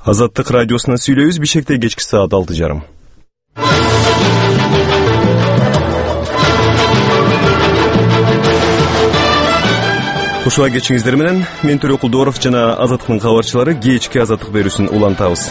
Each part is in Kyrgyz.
Азаттык радиосунан сүйлөйбүз. Бишкекте кечки саат 6:30. Кушула кечиңиздер менен мен Төрө Кулдуоров жана Азаттыктын кабарчылары кечки азаттык берүүсүн улантабыз.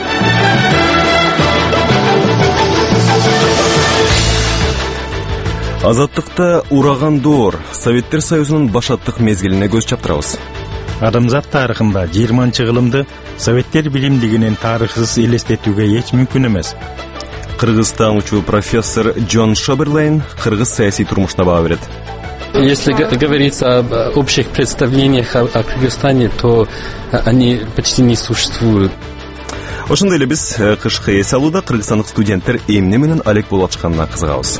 Азаттыкта ураган доор, Советтер Союзунун башаттык мезгилине көз чаптырабыз. Адамзат тарыхында 20-кылымды Советтер билимдигинин тарыхсыз элестетүүгө эч мүмкүн эмес. Кыргыз таануучу профессор Джон Шоберлейн кыргыз саясий турмушуна баа берет. Если говорится об общих представлениях о Кыргызстане, то они почти не существуют. Ошондой эле биз кышкы эс алууда кыргызстандык студенттер эмне менен алек болуп атышканына кызыгабыз.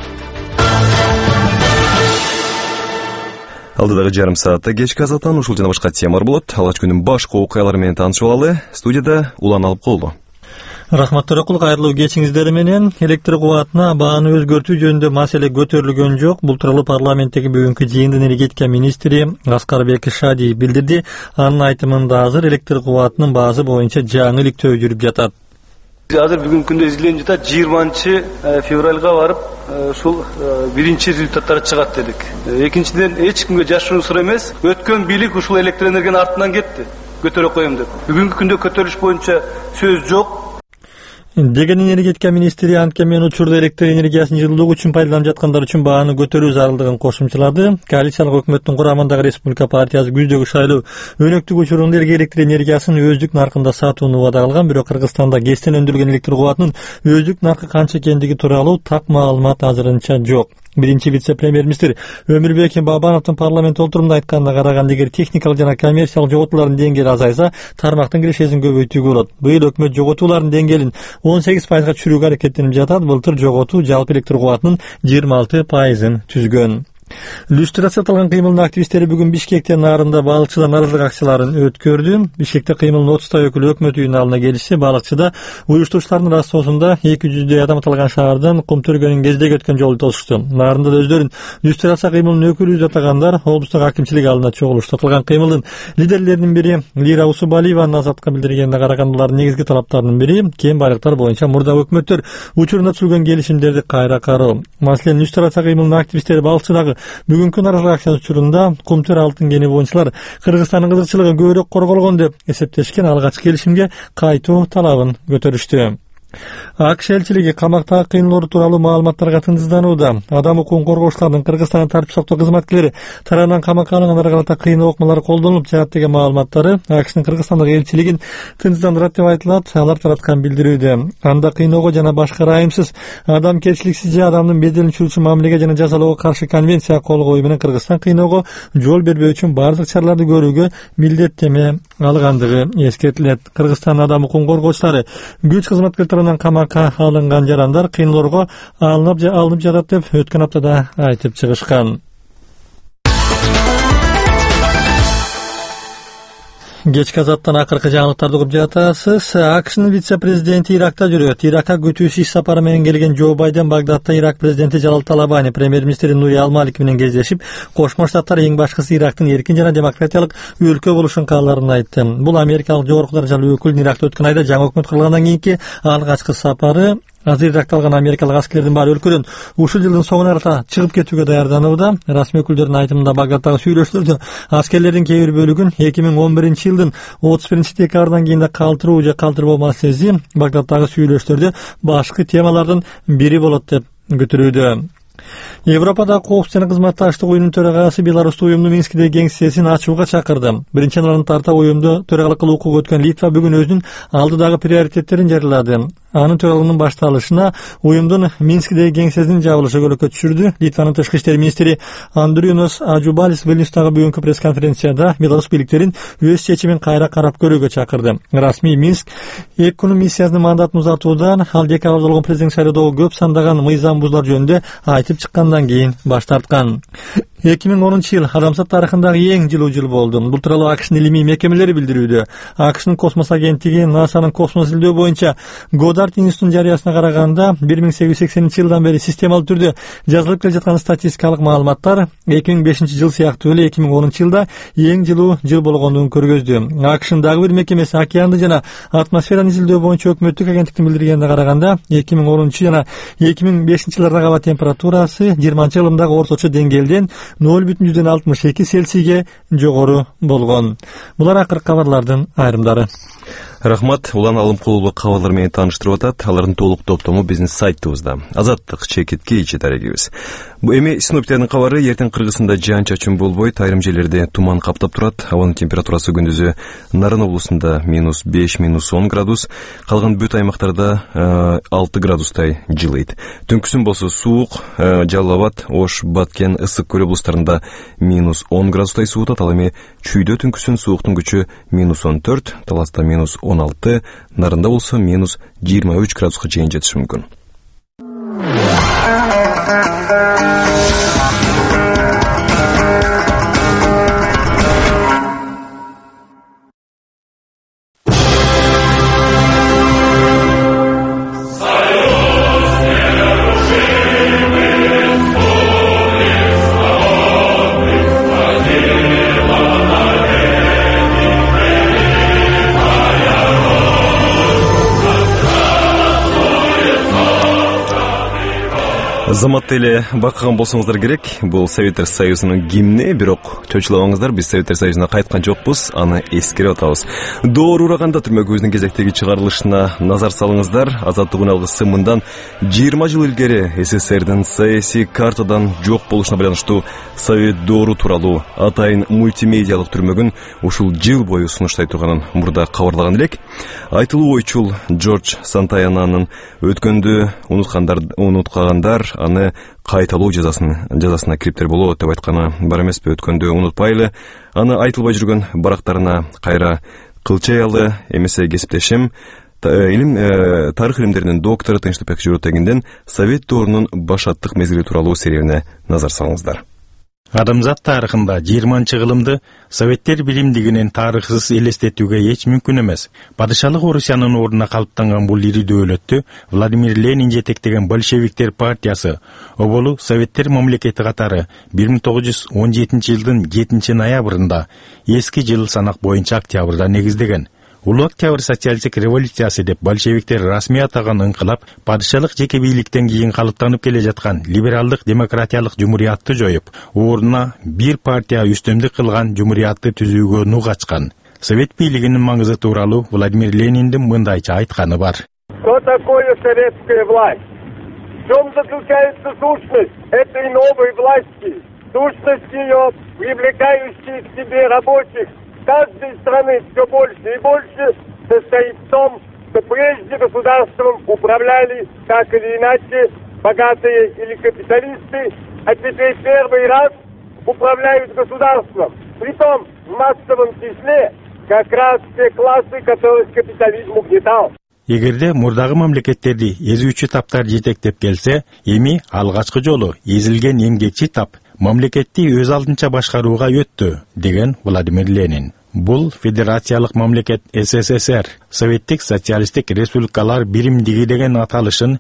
Алдыдагы жарым саатта кечки азаттан ушул жана башка темалар болот. Алгач күнүн башка окуялары менен таанышып алалы. Студияда Улан алып колду. Рахмат Төрөкул, кайрылуу кечиңиздер менен. Электр кубатына бааны өзгөртүү жөнүндө маселе көтөрүлгөн жок. Бул тууралуу парламенттеги бүгүнкү жыйындын энергетика министри Аскарбек Шади билдирди. Анын айтымында азыр электр кубатынын баасы боюнча жаңы иликтөө жүрүп жатат. Азыр бүгүнкү күндө изиленип жатат. 20-февралга барып, ушул биринчи результаттар чыгат дедик. Экинчиден, эч кимге жашыруун сыр эмес. Өткөн бийлик ушул электр энергиянын артынан кетти. Көтөрө коем деп. Бүгүнкү күндө көтөрүлүш боюнча сөз жок. Деген энергетика министри анткемен учурда электр энергиясын жылуулук үчүн пайдаланып жаткандар үчүн бааны көтөрүү зарылдыгын кошумчалады. Коалициялык өкмөттүн курамындагы Республика партиясы күздөгү шайлоо өнөктүк учурунда электр энергиясын өздүк наркында сатууну убада кылган, бирок Кыргызстанда ГЭСтен өндүрүлгөн электр кубатынын өздүк наркы канча экендиги тууралуу так маалымат азырынча жок. Биринчи вице-премьер-министр Өмүрбек Бабановдун парламент отурумунда айтканына караганда, эгер техникалык жана коммерциялык жоготуулардын деңгээли азайса, тармактын кирешесин көбөйтүүгө болот. Быйыл өкмөт жоготуулардын деңгээлин 18%га түшүрүүгө аракеттенип жатат. Былтыр жоготуу жалпы электр кубатынын 26%ын түзгөн. Люстрация аталган кыймылдын активисттери бүгүн Бишкекте нарында балыкчылар нааразылык акцияларын өткөрдү. Бишкекте кыймылдын 30 өкүлү өкмөт үйүнүн алдына келишти. Балыкчыда уюштуруучулардын растоосунда 200 адам аталган шаардан Кумтөргөнүн кездеги өткөн жолду тосушту. Нарында да өздөрүн люстрация кыймылынын өкүлү деп атагандар облустук акимчилик алдына чогулушту. Аталган кыймылдын лидерлеринин бири Лира Усубалиеванын Азаттыкка билдиргенине караганда, алардын негизги талаптарынын бири кем байлыктар боюнча мурда өкмөттөр учурунда түзүлгөн келишимдерди кайра кароо. Маселен, люстрация кыймылынын активисттери балыкчыдагы бүгүнкү нааразылык акциясы учурунда Кумтөр алтын кени боюнчалар Кыргызстандын кызыкчылыгы көбүрөөк корголгон деп эсептешкен, алгачкы келишимге кайтуу талабын көтөрүштү. АКШ элчилиги камактагы кыйноолор тууралуу маалыматтарга тынчсызданууда. Адам укугун коргоочулардын Кыргызстандын тартип сактоо кызматкерлери тарабынан камакка алынгандарга карата кыйноо окмалар колдонулуп жатат деген маалыматтары АКШнын Кыргызстандагы элчилигин тынчсыздандырат деп айтылат. Алар тараткан билдирүүдө анда кыйноого жана башка ырайымсыз, адамкерчиликсиз же адамдын беделин түшүрүүчү мамилеге жана жазалоого каршы конвенция кол коюу менен Кыргызстан кыйноого жол бербөө үчүн бардык чараларды көрүүгө милдеттеме алгандыгы эскертилет. Кыргызстандын адам укугун коргоочулары күч кызматкерлери камакка алынган жарандар кыйноолорго алынып жатат деп өткөн аптада айтып чыгышкан. Кечки азаттан акыркы жаңылыктарды угуп жатасыз. АКШнын вице-президенти Иракта жүрөт. Иракка күтүүсүз иш сапары менен келген Джо Байден Багдадта Ирак президенти Жалал Талабани, премьер-министри Нури Ал-Малики менен кездешип, Кошмо Штаттар эң башкысы Ирактын эркин жана демократиялык өлкө болушун кааларын айтты. Бул америкалык жогорку даражалуу өкүлдүн Иракта өткөн айда жаңы өкмөт курулгандан кийинки алгачкы сапары. Азыр Иракта алган америкалык аскерлердин баары өлкөдөн ушул жылдын соңуна карата чыгып кетүүгө даярданууда. Расмий өкүлдөрдүн айтымында Багдадтагы сүйлөшүүлөрдө аскерлердин кээ бир бөлүгүн 2011-жылдын 31-декабрдан кийин калтыруу же калтырбоо маселеси Багдадтагы сүйлөшүүлөрдө башкы темалардын бири болот деп күтүлүүдө. Европада коопсуздук жана кызматташтык уюмунун төрагасы Беларусту уюмдун Минскидеги кеңсесин ачууга чакырды. Биринчи январдан тарта уюмду төрагалык кылуу укугу өткөн Литва бүгүн өзүнүн алдыдагы приоритеттерин жарыялады. Анын төралыгынын башталышына уюмдун Минскидеги кеңсесинин жабылышы көйгөйгө түшүрдү. Литванын тышкы иштер министри Андриунас Аджубалис Вильнюстагы бүгүнкү пресс-конференцияда Беларусь бийликтерин өз чечимин кайра карап көрүүгө чакырды. Расмий Минск 2 күн миссиясынын мандатын узатуудан, ал декабрда болгон президент шайлоодогу көп сандаган мыйзам бузуулар жөнүндө айтып чыккандан кийин баш тарткан. 2010-жыл адамзат тарыхындагы эң жылуу жыл болду. Бул тууралуу АКШнын илимий мекемелери билдирүүдө. АКШнын космос агенттиги НАСАнын космос изилдөө боюнча Goddard Start институтунун жарыясына караганда 1880-жылдан бери системалуу түрдө жазылып келе жаткан статистикалык маалыматтар 2005 жыл сыяктуу эле 2010 жылда эң жылуу жыл болгондугун көргөздү. АКШнын дагы бир мекемеси океанды жана атмосфераны изилдөө боюнча өкмөттүк агенттиктин билдиргенине караганда 2010 жана 2005 жылдардагы аба температурасы 20-жылдагы орточо деңгээлден 0,62 Цельсийге жогору болгон. Булар акыркы кабарлардын айрымдары. Рахмат, улан алымкулуу кабарлар менен тааныштырып атат. Алардын толук топтому биздин сайтыбызда. Азаттык чекитке дарегибиз. Эми синоптиктердин кабары: эртең Кыргызстанда жаан-чачын болбойт, айрым жерлерде туман каптап турат. Абанын температурасы күндүзү Нарын облусунда -5–10 градус, калган бүт аймактарда 6 градустай жылыйт. Түнкүсүн болсо суук, Жалал Абад, Ош, Баткен, Ысык Көл облустарында -10 градустай суутат. Ал эми Чүйдө түнкүсүн сууктун күчү -14, Таласта -16, Нарында болсо -23 градуска чейин жетиши мүмкүн. Заматта эле баккан болсоңуздар керек. Бул Советтер Союзунун гимни, бирок чочулагаңыздар, биз Советтер Союзуна кайткан жокпуз, аны эскерип атабыз. Доор ураганда түрмө көзүнүн кезектеги чыгарылышына назар салыңыздар. Азаттык алгысы мындан 20 жыл илгери СССРдин саясий картадан жок болушуна байланыштуу Совет доору тууралуу атайын мультимедиалык түрмөгүн ушул жыл бою сунуштай турганын мурда кабарлаган элек. Айтылуу ойчул Джордж Сантаянанын өткөндү унуткагандар аны кайталоо жазасына кириптер болот деп айтканы бар эмеспи? Өткөндү унутпайлы, аны айтылбай жүргөн барактарына кайра кылчаялы эмесе кесиптешим, тарых илимдеринин доктору Тынчтыкбек Журотегинден Совет доорунун башаттык мезгили тууралуу сериалине назар салыңыздар. Адамзат тарыхында 20-жылымды Советтер билимдигинин тарыхсыз элестетүүгө эч мүмкүн эмес. Падышалык Орусиянын ордуна калыптанган бул ири дөөлөттү Владимир Ленин жетектеген большевиктер партиясы оболу Советтер мамлекети катары 1917 жылдын 7-ноябрында эски жыл санак боюнча октябрда негиздеген. Улуу Октябрь социалистик революциясы деп большевиктер расмий атаган ыңкылап, падышалык жеке бийликтен кийин калыптанып келе жаткан либералдык демократиялык жумуриятты жоюп, ордуна бир партия үстөмдүк кылган жумуриятты түзүүгө нук ачкан. Совет бийлигинин маңызы тууралуу Владимир Лениндин мындайча айтканы бар. Что такое советская власть? В чем заключается сущность этой новой власти? Сущность ее, привлекающая к себе рабочих каждой страны все больше и больше, состоит в том, что прежде государством управляли так или иначе богатые или капиталисты, а теперь первый раз управляют государством. Притом в массовом числе как раз те классы, которых капитализм угнетал. Эгерде мурдагы мамлекеттерди эзүүчү таптар жетектеп келсе, эми алгачкы жолу эзилген эмгекчи тап мамлекетти өз алдынча башкарууга өттү, деген Владимир Ленин. Бул федерациялык мамлекет СССР, Советтик социалисттик республикалар биримдиги деген аталышын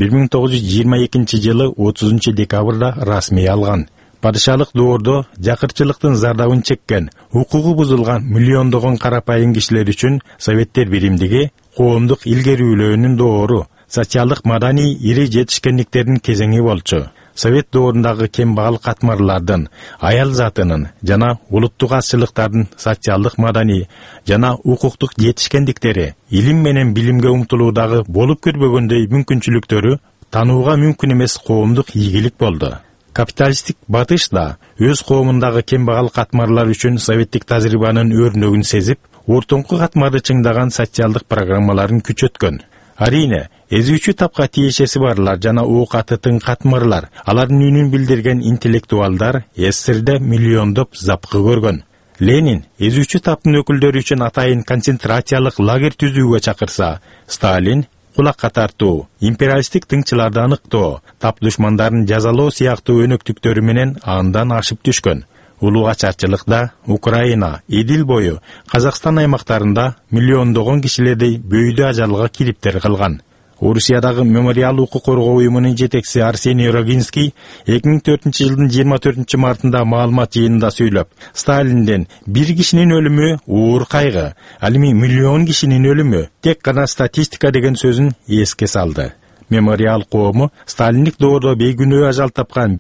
1922 жылы 30 декабрда расмий алган. Падышалык доордо жакырчылыктын зардабын чеккен, укугу бузулган миллиондогон карапайым кишилер үчүн Советтер биримдиги коомдук илгерүүлөөнүн доору, социалдык маданий ири жетишкендиктердин кезеңи болчу. Совет доорундагы кембагал катмарлардын, аял затынын жана улуттук азчылыктардын социалдык маданий жана укуктук жетишкендиктери, илим менен билимге умтулуудагы болуп көрбөгөндөй мүмкүнчүлүктөрү танууга мүмкүн эмес коомдук ийгилик болду. Капиталисттик батыш да өз коомундагы кембагал катмарлар үчүн советтик тажрыйбанын өрнөгүн сезип, ортоңку катмарды чыңдаган социалдык программаларын күчөткөн. Арине, эзүүчү тапка тиешеси барлар жана оокаты тың катмарлар, алардын үнүн билдирген интеллектуалдар СССРде миллиондоп запкы көргөн. Ленин эзүүчү таптын өкүлдөрү үчүн атайын концентрациялык лагерь түзүүгө чакырса, Сталин кулакка тартуу, империалисттик тыңчыларды аныктоо, тап душмандарын жазалоо сыяктуу өнөктүктөрү менен андан ашып түшкөн. Улуу ачарчылыкта Украина, Идил бою, Казакстан аймактарында миллиондогон кишилерди бөйдө ажалга кириптер кылган. Орусиядагы мемориал укук коргоо уюмунун жетекчиси Арсений Рогинский 2004-жылдын 24-мартында маалымат жыйынында сүйлөп, Сталинден бир кишинин өлүмү оор кайгы, ал эми миллион кишинин өлүмү тек гана статистика деген сөзүн эске салды. Мемориал коому Сталиндик доордо бейгүнөө ажал тапкан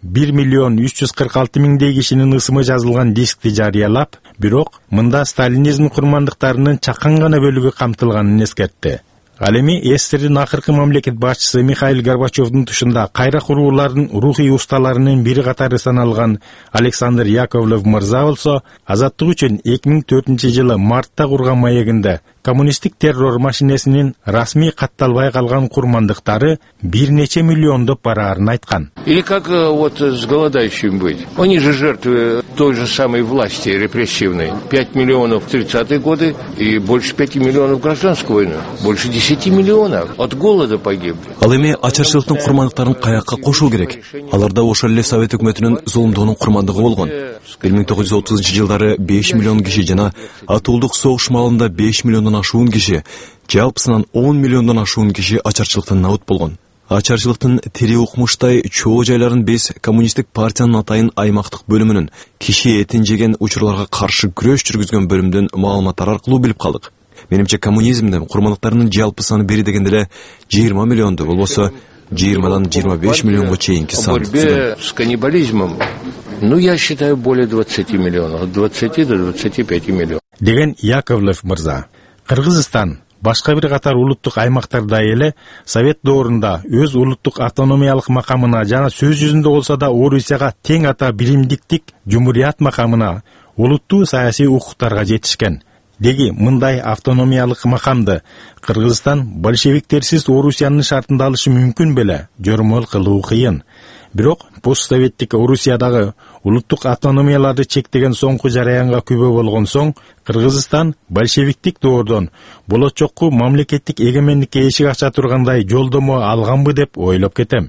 1.346.000 кишинин ысымы жазылган дискти жарыялап, бирок мында сталинизм курмандыктарынын чакан гана бөлүгү камтылганын эскертти. Ал эми СССРдин акыркы мамлекет башчысы Михаил Горбачевдун тушунда кайра куруулардын рухий усталарынын бири катары саналган Александр Яковлев мырза болсо, азаттык үчүн 2004-жылы мартта курган маегинде коммунисттик террор машинесинин расмий катталбай калган курмандыктары бир нече миллиондоп бараарын айткан. Или как вот с голодающими быть? Они же жертвы той же самой власти репрессивной. 5 миллионов в 30-е годы и больше 5 миллионов в гражданскую войну. Больше 10 миллионов от голода погибли. Ал эми ачарчылыктын курмандыктарын каякка кошуу керек. Аларда ошол эле Совет өкмөтүнүн зулумдугунун курмандыгы болгон. 1930-жылдары 5 миллион киши жана атуулдук согуш маалында 5 миллиондон ашуун киши, жалпысынан 10 миллиондон ашуун киши ачарчылыктан набыт болгон. Ачарчылыктын тири укмуштай чоо жайларын биз коммунисттик партиянын атайын аймактык бөлүмүнүн киши этин жеген учурларга каршы күрөш жүргүзгөн бөлүмдүн маалыматтары аркылуу билип калдык. Менимче коммунизмде курмандыктарынын жалпы саны бери дегенде эле 20 миллионду, болбосо 20-дан 25 миллионго чейинки сан. Борьбе с каннибализмом, я считаю, более 20 миллионов, от 20 до 25 миллионов. Деген Яковлев мырза. Кыргызстан башка бир катар улуттук аймактарда эле Совет доорунда өз улуттук автономиялык макамына жана сөз жүзүндө болсо да Орусияга тең ата биримдиктик жумурият макамына, улуттуу саясий укуктарга жетишкен. Деги мындай автономиялык макамды Кыргызстан большевиктерсиз Орусиянын шартында алышы мүмкүн беле, жормол кылуу кыйын. Бирок постсоветтик Орусиядагы улуттук автономияларды чектеген соңку жараянга күбө болгон соң, Кыргызстан большевиктик доордон болочокку мамлекеттик эгемендикке эшик ача тургандай жолдомо алганбы деп ойлоп кетем.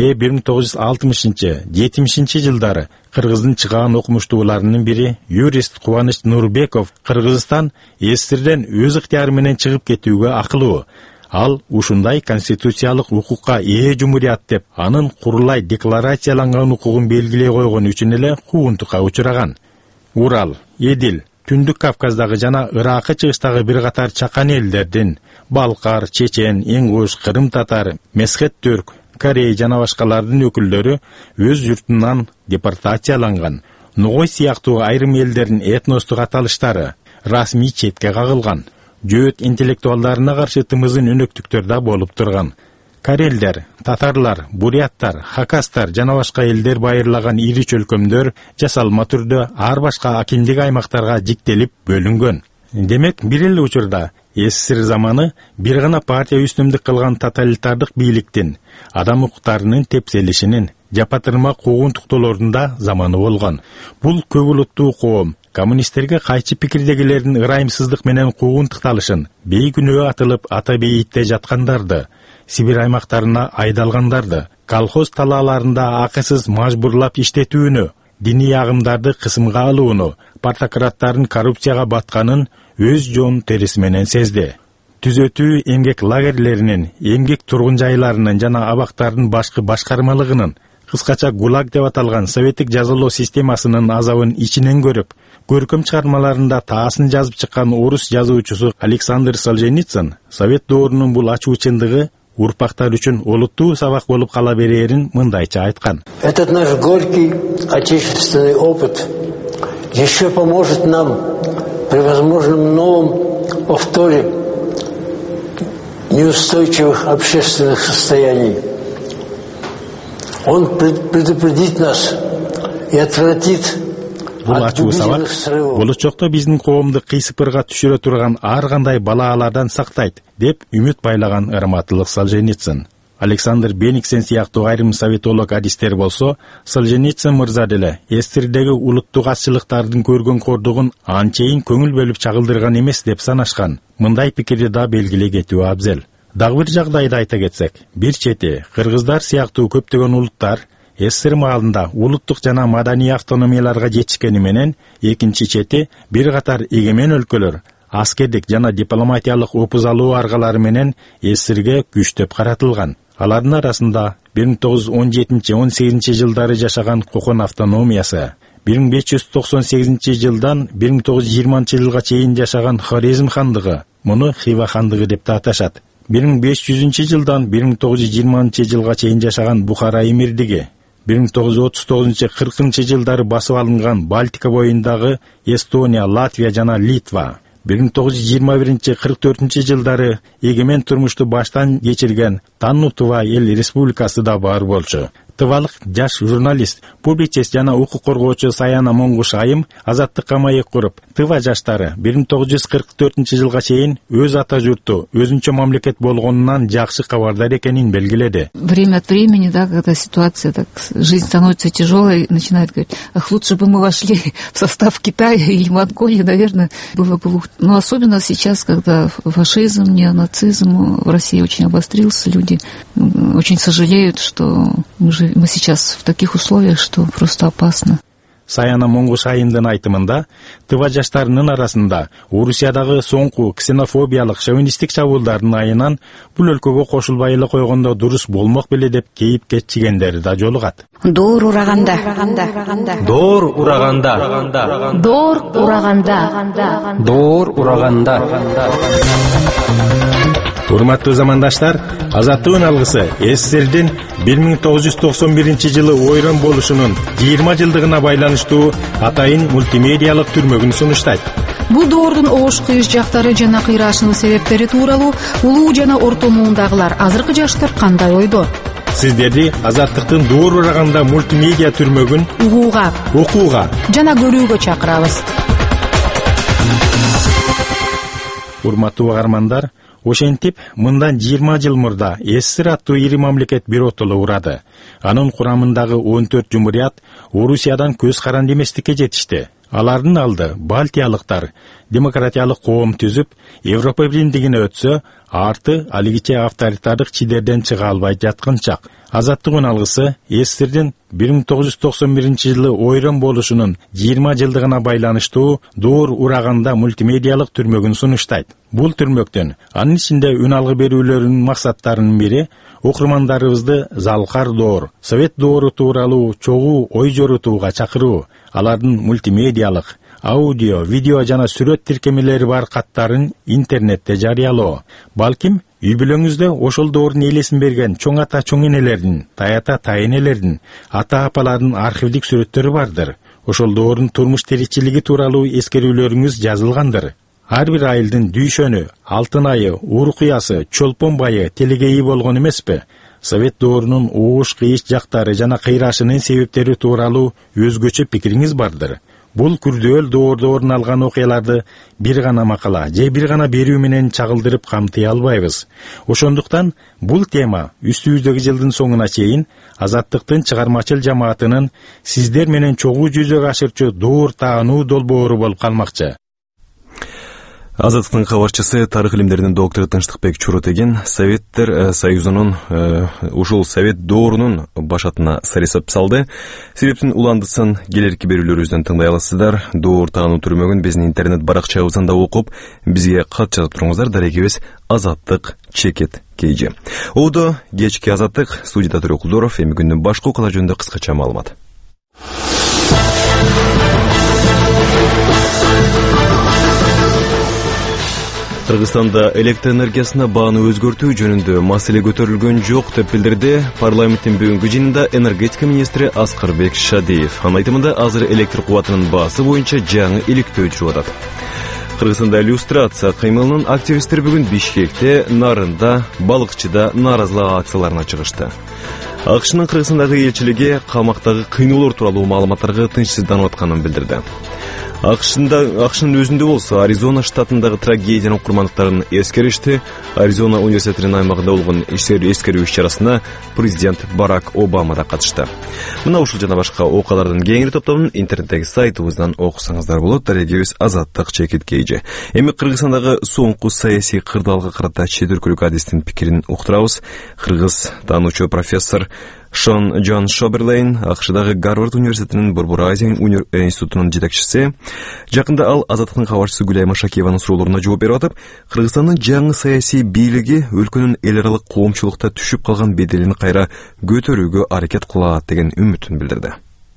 1960-70 жылдары Кыргыздын чыгаан окумуштууларынын бири юрист Кубаныч Нурбеков Кыргызстан СССРден өз ыктыяры менен чыгып кетүүгө акылуу. Ал ушундай конституциялык укукка ээ жумурият деп, анын курулай декларацияланган укугун белгилей койгон үчүн эле куунтукка учураган. Урал, Эдил, Түндүк Кавказдагы жана Иракы чыгыштагы бир катар чакан элдердин Балкар, Чечен, Ингуш, Кырым татар, Месхет түрк, Корей жана башкалардын өкүлдөрү өз журтунан депортацияланган. Ногой сыяктуу айрым элдердин этностук аталыштары расмий четке кагылган. Жөөт интеллектуалдарына каршы тымызын өнөктүктөр да болуп турган. Карелдер, татарлар, буряттар, хакастар жана башка элдер байырлаган ири чөлкөмдөр жасалма түрдө ар башка акиндик аймактарга жиктелип бөлүнгөн. Демек, бир эле учурда СССР заманы бир гана партия үстүмдүк кылган тоталитардык бийликтин, адам укуктарынын тепселишинин, жапатырма куугунтуктоолордун да заманы болгон. Бул көп улуттуу коом коммунисттерге кайчы пикирдегилердин ырайымсыздык менен куугунтукталышын, бейгүнөө атылып ата бейитте жаткандарды, Сибир аймактарына айдалгандарды, колхоз талааларында акысыз мажбурлап иштетүүнү, диний агымдарды кысымга алууну, партократтардын коррупцияга батканын өз жоон терisi менен сезди. Түзөтүү эмгек лагерлеринин, эмгек тургун жайларынын жана абактардын башкы башкармалыгынын, кыскача ГУЛАГ деп аталган советтик жазалоо системасынын азабын ичинен көрүп, көркөм чыгармаларында таасын жазып чыккан орус жазуучусу Александр Солженицын Совет доорунун бул ачуучундугу урпактар үчүн олуттуу сабак болуп кала берерин мындайча айткан. Этот наш горький отечественный опыт еще поможет нам при возможном новом повторе неустойчивых общественных состояний. Он предупредит нас и отвратит. Бул ачуу сабак болочокто биздин коомду кыйсыпырга түшүрө турган ар кандай балаалардан сактайт деп үмүт байлаган Ырматылык Солженицын. Александр Бениксен сыяктуу айрым советолог адистер болсо, Солженицын мырза деле СССРдеги улуттук азчылыктардын көргөн кордугун анчейин көңүл бөлүп чагылдырган эмес деп санашкан. Мындай пикирди да белгилей кетүү абзел. Дагы бир жагдайды айта кетсек, бир чети кыргыздар сыяктуу көптөгөн улуттар СССР маалында улуттук жана маданий автономияларга жетишкени менен, экинчи чети бир катар эгемен өлкөлөр аскердик жана дипломатиялык опуз алуу аргалары менен СССРге күчтөп каратылган. Алардын арасында 1917-18 жылдары жашаган Кокон автономиясы, 1598 жылдан 1920 жылга чейин жашаган Хорезм хандыгы, муну Хива хандыгы деп аташат. 1500 жылдан 1920 жылга чейин жашаган Бухара эмирдиги, 1939-40 жылдары басып алынган Балтика боюндагы Эстония, Латвия жана Литва, 1921-44 жылдары эгемен турмушту баштан кечирген Танну-Тува эл республикасы да бар болчу. Тывалык жаш журналист, публицист жана укук коргоочу Саяна Монгуш айым азаттыкка маек куруп, Тыва жаштары 1944 жылга чейин өз ата журту, өзүнчө мамлекет болгонунан жакшы кабардар экенин белгиледи. Время от времени, да, когда ситуация так, жизнь становится тяжелой, начинает говорить, ах, лучше бы мы вошли в состав Китая или Монголии, наверное, было бы лучше. Но особенно сейчас, когда фашизм, неонацизм в России очень обострился, люди очень сожалеют, что мы сейчас в таких условиях, что просто опасно. Саяна Монгуш айымдын айтымында, Тыва жаштарынын арасында Орусиядагы соңку ксенофобиялык шовинисттик чабуулдардын айынан бул өлкөгө кошулбай эле койгондо дурус болмок беле деп кейип кетчигендери да жолугат. Доор ураганда. Доор ураганда. Доор ураганда. Доор ураганда. Урматтуу замандаштар, азаттыгын алгысы СССРдин 1991 жылы ойрон болушунун 20 жылдыгына байланыштуу атайын мультимедиалык түрмөгүн сунуштайт. Бул доордун оош кыйыш жактары жана кыйраашынын себептери тууралуу улуу жана орто муундагылар азыркы жаштар кандай ойдо? Сиздерди азаттыктын доор ураганда мультимедиа түрмөгүн угууга, окууга жана көрүүгө чакырабыз. Урматтуу угармандар, ошентип, мындан 20 жыл мурда СССР аттуу ири мамлекет биротоло урады. Анын курамындагы 14 жумурият Орусиядан көз каранды эместикке жетишти. Алардын алды Балтиялыктар демократиялык коом түзүп, Европа биримдигине өтсө, арты алигиче авторитардык чидерден чыга албай жаткынчак. Азаттыгын алгысы СССРдин 1991 жылы ойрон болушунун 20 жылдыгына байланыштуу доор ураганда мультимедиалык түрмөгүн сунуштайт. Бул түрмөктөн анын ичинде үн алгы берүүлөрүнүн максаттарынын бири окурмандарыбызды залкар доор, совет доору тууралуу чогуу ой жорутууга чакыруу, алардын мультимедиалык, аудио, видео жана сүрөт тиркемелери бар каттарын интернетте жарыялоо. Балким үй бүлөңүздө ошол доордун элесин берген чоң ата чоң энелердин, тайата тайэнелердин, ата апалардын архивдик сүрөттөрү бардыр. Ошол доордун турмуш тиричилиги тууралуу эскерүүлөрүңүз жазылгандыр. Ар бир айылдын дүйшөнү, алтын айы, урукуясы, чолпон байы телегейи болгон эмеспи? Совет доорунун оош кыйыш жактары жана кыйраашынын себептери тууралуу өзгөчө пикириңиз бардыр. Бул күрдөөл доордо орун алган окуяларды бир гана макала же бир гана берүү менен чагылдырып камтый албайбыз. Ошондуктан бул тема үстүбүздөгү жылдын соңуна чейин Азаттыктын чыгармачыл жамаатынын сиздер менен чогуу жүзөгө ашырчу доор таануу долбоору болуп калмакчы. Азаттыктын кабарчысы, тарых илимдеринин доктору Тынчтыкбек Чуротеген Советтер Союзунун ушул Совет доорунун башатына сарисап салды. Себептин уландысын келерки берүүлөрүбүздөн тыңдай аласыздар. Доор таануу түрмөгүн биздин интернет баракчабыздан да окуп, бизге кат жазып туруңуздар. Дарегибиз Азаттык чекит KG. Оодо кечки Азаттык, студияда Төрө Кулдоров, эми күндүн башкы окуялары жөнүндө кыскача маалымат. Кыргызстанда электр энергиясына бааны өзгөртүү жөнүндө маселе көтөрүлгөн жок деп билдирди парламенттин бүгүнкү жыйынында энергетика министри Аскарбек Шадиев. Анын айтымында азыр электр кубатынын баасы боюнча жаңы иликтөө жүрүп атат. Кыргызстанда иллюстрация кыймылынын активисттери бүгүн Бишкекте, Нарында, Балыкчыда нааразылык акцияларына чыгышты. АКШнын Кыргызстандагы элчилиги камактагы кыйноолор тууралуу маалыматтарга тынчсызданып атканын билдирди. АКШнын өзүндө болсо Аризона штатындагы трагедиянын курмандыктарын эскеришти. Аризона университетинин аймагында болгон эскерүү иш-чарасына президент Барак Обама да катышты. Мына ушул жана башка окуялардын кеңири топтомун интернеттеги сайтыбыздан окусаңыздар болот. Дарегибиз Азаттык чекит KG. Эми Кыргызстандагы соңку саясий кырдаалга карата чет өлкөлүк адистин пикирин уктурабыз. Кыргыз таануучу профессор Шон Джон Шоберлейн, АКШдагы Гарвард университетинин Борбор Азия институтунун жетекчиси. Жакында ал Азаттыктын кабарчысы Гүлайма Шакиеванын суроолоруна жооп берип атып, Кыргызстандын жаңы саясий бийлиги өлкөнүн эл аралык коомчулукта түшүп калган беделин кайра көтөрүүгө аракет кылат деген үмүтүн билдирди.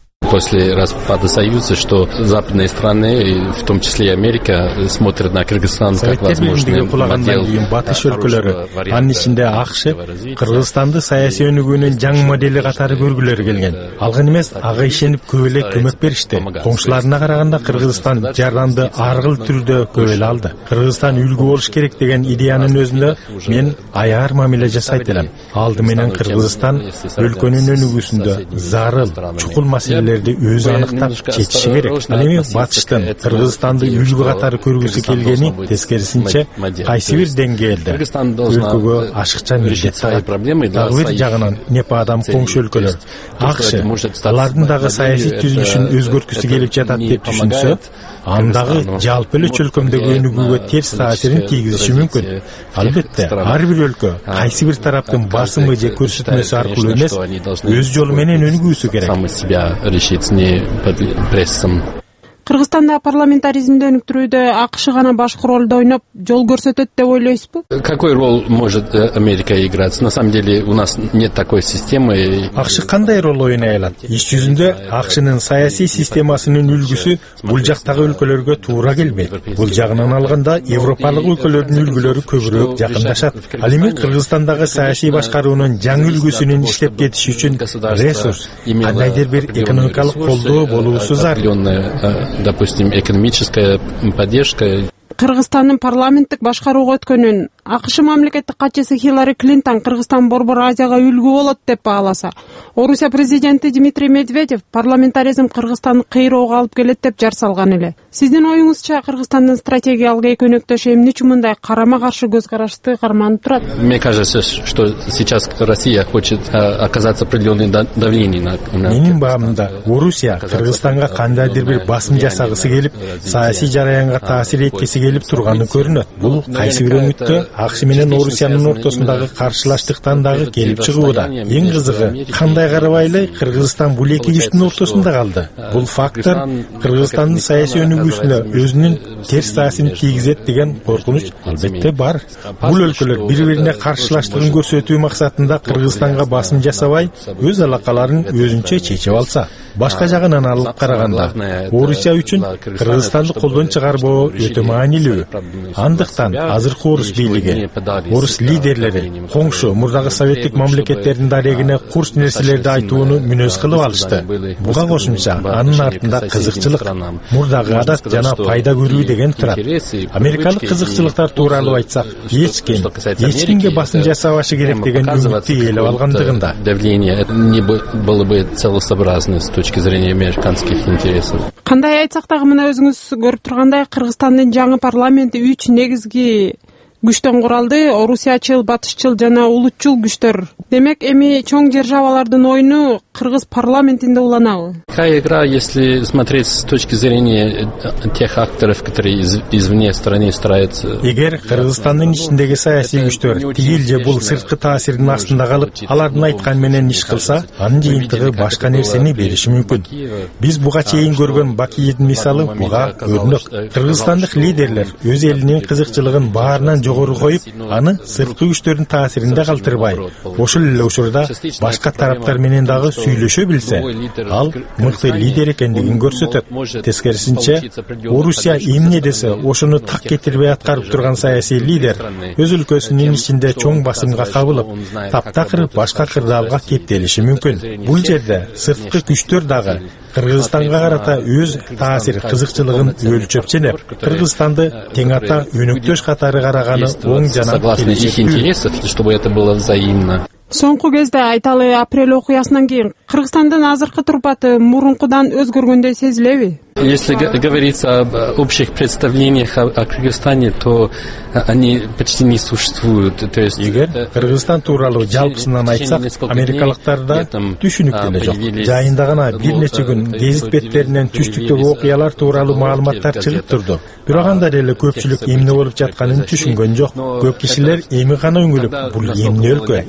После распада Союза, что западные страны, в том числе и Америка, смотрят на Кыргызстан как возможный модел хорошего. Анын ичинде АКШ Кыргызстанды саясий өнүгүүнүн жаңы модели катары көргүлөрү келген. Алган эмес, ага ишенип көп эле көмөк беришти. Коңшуларына караганда Кыргызстан жаранды аргыл түрдө көп эле алды. Кыргызстан үлгү болуш керек деген идеянын өзүндө мен аяр мамиле жасайт элем. Алды менен Кыргызстан өлкөнүн өнүгүүсүндө зарыл, чукул маселелерди өзү аныктап чечиши керек. Ал эми батыштын Кыргызстанды үлгү катары көргүсү келгени тескерисинче кайсы бир деңгээлде өлкөгө ашыкча милдет салат. Дагы бир жагынан Непадам коңшу өлкөлөр АКШ алардын дагы саясий түзүлүшүн өзгөрткүсү келип жатат деп түшүнсө, андагы жалпы эле чөлкөмдөгү өнүгүүгө терс таасирин тийгизиши мүмкүн. Албетте, ар бир өлкө кайсы бир тараптын басымы же көрсөтмөсү аркылуу эмес, өз жолу менен өнүгүүсү керек. Не под прессом. Кыргызстанда парламентаризмди өнүктүрүүдө АКШ гана башкы ролду ойноп, жол көрсөтөт деп ойлойсузбу? Какой роль может Америка играть? На самом деле у нас нет такой системы. АКШ кандай роль ойнай алат? Иш жүзүндө АКШнын саясий системасынын үлгүсү бул жактагы өлкөлөргө туура келбейт. Бул жагынан алганда Европалык өлкөлөрдүн үлгүлөрү көбүрөөк жакындашат. Ал эми Кыргызстандагы саясий башкаруунун жаңы үлгүсүнүн иштеп кетиши үчүн ресурс, кандайдыр бир экономикалык колдоо болуусу зарыл. Допустим, экономическая поддержка. Кыргызстандын парламенттик башкарууга өткөнүн АКШ мамлекеттик катчысы Хиллари Клинтон Кыргызстан Борбор Азияга үлгү болот деп бааласа, Орусия президенти Дмитрий Медведев парламентаризм Кыргызстанды кыйроого алып келет деп жар салган эле. Сиздин оюңузча Кыргызстандын стратегиялык экөөнөктөшү эмне үчүн мындай карама-каршы көз карашты карманып турат? Мне кажется, что сейчас Россия хочет оказаться определенное давление на Менин баамда Орусия Кыргызстанга кандайдыр бир басым жасагысы келип, саясий жараянга таасир эткиси келип турганы көрүнөт. Бул кайсы бир өңүттө АКШ менен Орусиянын ортосундагы каршылаштыктан дагы келип чыгууда. Эң кызыгы, кандай карабайлы Кыргызстан бул эки күчтүн ортосунда калды. Бул фактор Кыргызстандын саясий өнүгүүсүнө өзүнүн терс таасирин тийгизет деген коркунуч албетте бар. Бул өлкөлөр бири-бирине каршылаштыгын көрсөтүү максатында Кыргызстанга басым жасабай, өз алакаларын өзүнчө чечип алса, башка жагынан алып караганда, Орусия үчүн Кыргызстанды колдон чыгарбоо өтө маанилүү. Андыктан азыркы орус бийлиги, орус лидерлери коңшу мурдагы советтик мамлекеттердин дарегине курс нерселерди айтууну мүнөз кылып алышты. Буга кошумча анын артында кызыкчылык, мурдагы адат жана пайда көрүү деген турат. Америкалык кызыкчылыктар тууралуу айтсак, эч кимге басым жасабашы керек деген үмүттү ээлеп алгандыгында. Давление не было бы целесообразно с точки зрения американских интересов. Кандай айтсак дагы мына өзүңүз көрүп тургандай, Кыргызстандын жаңы парламенти 3 негизги күчтөн куралды: орусиячыл, батышчыл жана улутчул күчтөр. Демек, эми чоң державалардын оюну кыргыз парламентинде уланабы? Какая игра, если смотреть с точки зрения тех акторов, которые извне страны стараются? Эгер Кыргызстандын ичиндеги саясий күчтөр тигил же бул сырткы таасирдин астында калып, алардын айткан менен иш кылса, анын жыйынтыгы башка нерсени бериши мүмкүн. Биз буга чейин көргөн Бакиевдин мисалы буга өрнөк. Кыргызстандык лидерлер өз элинин кызыкчылыгын баарынан жогору коюп, аны сырткы күчтөрдүн таасиринде калтырбай, ошол эле учурда башка тараптар менен дагы сүйлөшө билсе, ал мыкты лидер экендигин көрсөтөт. Тескерисинче, Орусия эмне десе, ошону так кетирбей аткарып турган саясий лидер өз өлкөсүнүн ичинде чоң басымга кабылып, таптакыр башка кырдаалга кептелиши мүмкүн. Бул жерде сырткы күчтөр дагы Кыргызстанга карата өз таасир кызыкчылыгын өлчөп ченеп, Кыргызстанды тең ата өнөктөш катары караганы оң жана келечектүү, чтобы это было взаимно. Соңку кезде айталы апрель окуясынан кийин Кыргызстандын азыркы турпаты мурункудан өзгөргөндөй сезилеби? Если говорится об общих представлениях о Кыргызстане, то они почти не существуют. То есть, эгер Кыргызстан тууралуу жалпысынан айтсак, америкалыктарда түшүнүк деле жок. Жайында гана бир нече күн гезит беттеринен түштүктөгү окуялар тууралуу маалыматтар чыгып турду. Бирок анда деле көпчүлүк эмне болуп жатканын түшүнгөн жок. Көп кишилер эми гана үңүлүп, бул эмне өлкө, эмне болуп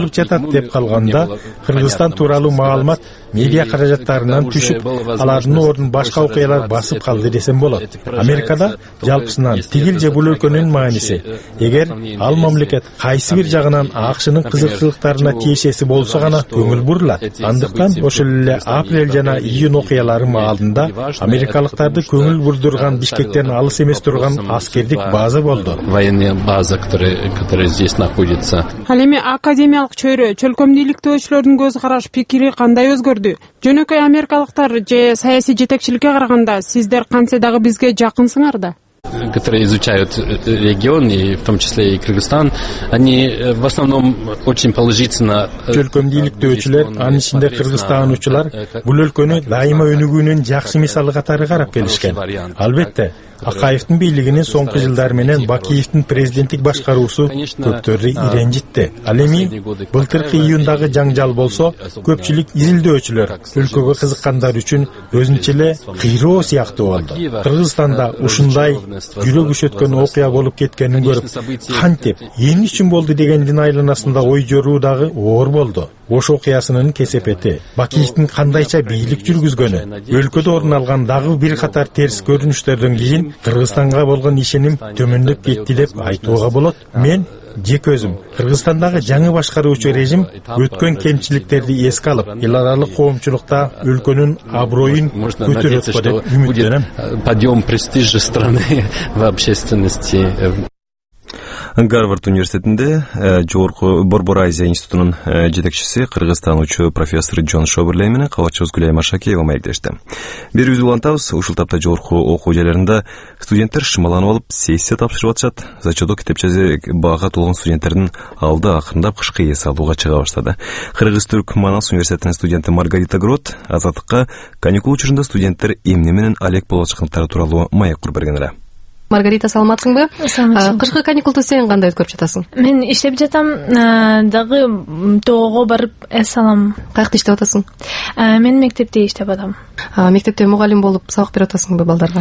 болуп жатат деп калганда, Кыргызстан тууралуу маалымат медиа каражаттарынан түшүп, алардын ордун башка окуялар басып калды десем болот. Америкада жалпысынан тигил же бул өлкөнүн мааниси. Эгер ал мамлекет кайсы бир жагынан АКШнын кызыкчылыктарына тиешеси болсо гана көңүл бурулат. Андыктан ошол эле апрель жана июнь окуялары маалында америкалыктарды көңүл бурдурган Бишкектен алыс эмес турган аскердик база болду. Военная база, которая здесь находится. Ал эми академиялык чөйрө, чөлкөмдүүлүктөөчүлөрдүн көз караш пикири кандай өзгөрдү? Жөнөкөй америкалыктар же саясий жетекчиликке караганда сиздер кантсе дагы бизге жакынсыңар да? Которые изучают регион, и в том числе и Кыргызстан, они в основном очень положительно... Чөлкөмдүүлүктөөчүлөр, анын ичинде кыргызстануучулар, бул өлкөнү дайыма өнүгүүнүн жакшы мисалы катары карап келишкен. Албетте, Акаевдин бийлигинин соңку жылдары менен Бакиевдин президенттик башкаруусу көптөрдү иренжитти. Ал эми былтыркы июндагы жаңжал болсо, көпчүлүк изилдөөчүлөр өлкөгө кызыккандар үчүн өзүнчө эле кыйроо сыяктуу болду. Кыргызстанда ушундай жүрөк үшөткөн окуя болуп кеткенин көрүп, кантип эмне үчүн болду дегендин айланасында ой жоруу дагы оор болду. Ош окуясынын кесепети, Бакиевдин кандайча бийлик жүргүзгөнү, өлкөдө орун алган дагы бир катар терс көрүнүштөрдөн кийин Кыргызстанга болгон ишеним төмөндөп кетти деп айтууга болот. Мен жеке өзүм Кыргызстандагы жаңы башкаруучу режим өткөн кемчиликтерди эске алып, эл аралык коомчулукта өлкөнүн аброюн көтөрөт деп үмүттөнөм. Подъем престижа страны в общественности. Гарвард университетинде жогорку Борбор Азия институтунун жетекчиси кыргызстануучу профессор Джон Шоберлей менен кабарчыбыз Гүлай Машакиева маектешти. Берүүбүздү улантабыз. Ушул тапта жогорку окуу жайларында студенттер шымаланып алып сессия тапшырып атышат. Зачетко китепчеси баага толгон студенттердин алды акырындап кышкы эс алууга чыга баштады. Кыргыз-Түрк Манас университетинин студенти Маргарита Грот Азаттыкка каникул учурунда студенттер эмне менен алек болуп аткандары тууралуу маек куруп берген эле. Маргарита, саламатсыңбы? Кышкы каникулду сен кандай өткөрүп жатасың? Мен иштеп жатам, дагы тоого барып эс алам. Каякта иштеп атасың? Мен мектепте иштеп атам. Мектепте мугалим болуп сабак берип атасыңбы балдарга?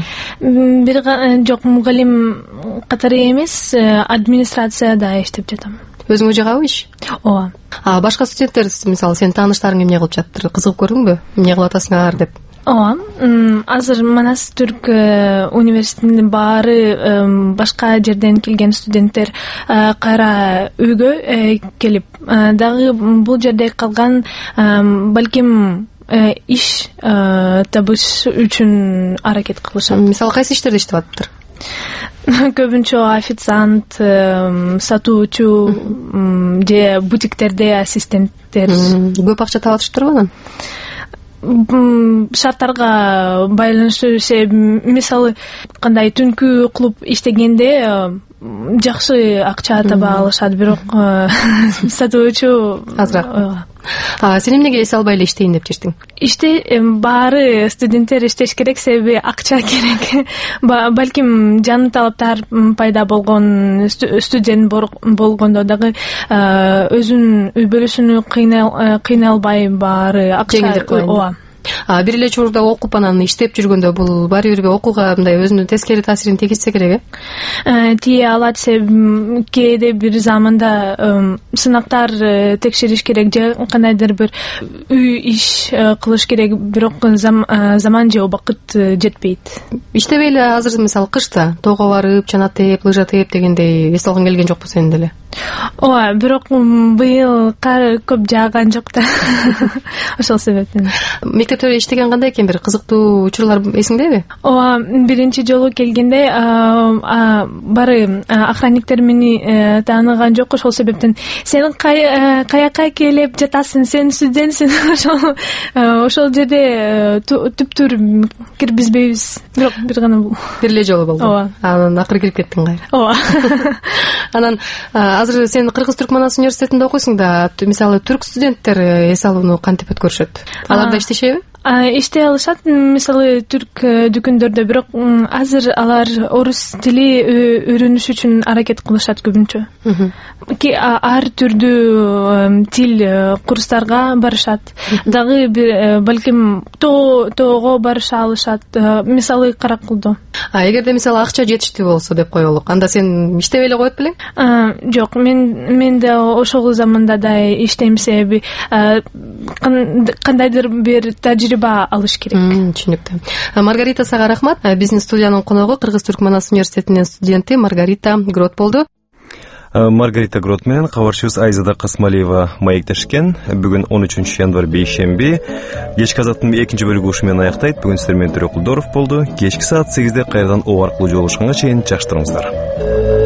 Жок, мугалим катары эмес, администрацияда иштеп жатам. Өзүңө жагабы иш? Ооба. Башка студенттер, мисалы, сенин тааныштарың эмне кылып жатыр? Кызыгып көрдүңбү? Эмне кылып атасыңар деп? Ооба. Азыр Манас Түрк университетинин баары башка жерден келген студенттер кайра үйгө келип, дагы бул жерде калган балким иш табыш үчүн аракет кылышат. Мисалы, кайсы иштерде иштеп атыптыр? Көбүнчө официант, сатуучу же бутиктерде ассистенттер. Көп акча таап атышптырбы анан? Шарттарга байланыштуу мисалы кандай түнкү клуб иштегенде жакшы акча таба алышат, бирок сатуучу азыраак. Сен эмнеге эс албай эле иштейин деп чечтиң? Баары студенттер иштеш керек, себеби акча керек. Балким жаңы талаптар пайда болгон студент болгондо дагы өзүнүн үй бүлөсүнү кыйналбай баары акча. Бир эле учурда окуп анан иштеп жүргөндө бул баары бир окууга мындай өзүнүн тескери таасирин тийгизсе керек, тие алат. Кээде бир заманда сынактар текшериш керек же кандайдыр бир үй иш кылыш керек, бирок заман же убакыт жетпейт. Иштебей эле азыр мисалы кышта тоого барып, чана тээп, лыжа тээп дегендей эс алгың келген жокпу сенин деле? Ооба, бирок быйыл кар көп жааган жок да. Ошол себептен. Мектепте иштеген кандай экен, бир кызыктуу учурлар эсиңдеби? Ооба, биринчи жолу келгенде бары охранниктер мени тааныган жок, ошол себептен сен каяка келип жатасың, сен студентсиң. Ошол жерде түптүр киргизбейбиз. Бирок бир гана бир эле жолу болду. Ооба. Анан акыры кирип кеттиң кайра. Ооба. Анан азыр сен Кыргыз-Түрк Манас университетинде окуйсуң да, мисалы түрк студенттер эс алууну кантип өткөрүшөт? Алар да иштешеби? иштей алышат, мисалы түрк дүкөндөрдө, бирок азыр алар орус тили үйрөнүш үчүн аракет кылышат көбүнчө. Ар түрдүү тил курстарга барышат. Дагы балким тоого барыша алышат, мисалы Каракулдо. Эгерде мисалы акча жетиштүү болсо деп коелук, анда сен иштебей эле коет белең? Жок, мен да ошол заманда да иштейм, себеби кандайдыр бир тажрыйба алыш керек. Түшүнүктүү. Маргарита, сага рахмат. Биздин студиянын коногу Кыргыз-Түрк Манас университетинин студенти Маргарита Грот болду. Маргарита Грот менен кабарчыбыз Айзада Касмалиева маектешкен. Бүгүн 13 январь бейшемби. Кечки азаттын 2 бөлүгү ушу менен аяктайт. Бүгүн сиздер менен Төрөкулдоров болду. Кечки саат 8-де кайрадан оо аркылуу жолугушканга чейин жакшы туруңуздар.